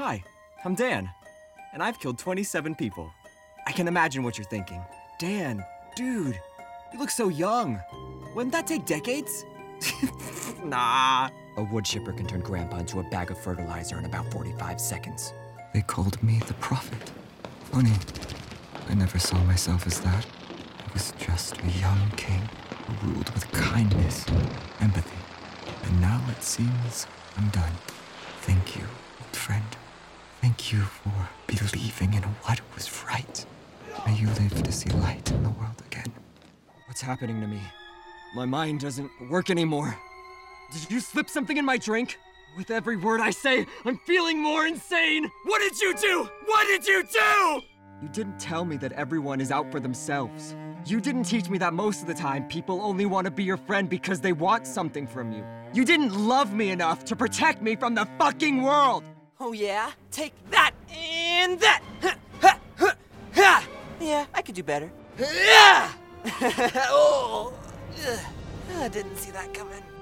Hi, I'm Dan, and I've killed 27 people. I can imagine what you're thinking. Dan, dude, you look so young. Wouldn't that take decades? Nah. A wood chipper can turn Grandpa into a bag of fertilizer in about 45 seconds. They called me the prophet. Funny, I never saw myself as that. I was just a young king who ruled with kindness, empathy. And now it seems I'm done. Thank you, old friend. Thank you for believing in what was right. May you live to see light in the world again. What's happening to me? My mind doesn't work anymore. Did you slip something in my drink? With every word I say, I'm feeling more insane! What did you do? What did you do? You didn't tell me that everyone is out for themselves. You didn't teach me that most of the time people only want to be your friend because they want something from you. You didn't love me enough to protect me from the fucking world! Oh yeah? Take that and that! Ha, ha, ha, ha. Yeah, I could do better. Oh! Ugh. I didn't see that coming.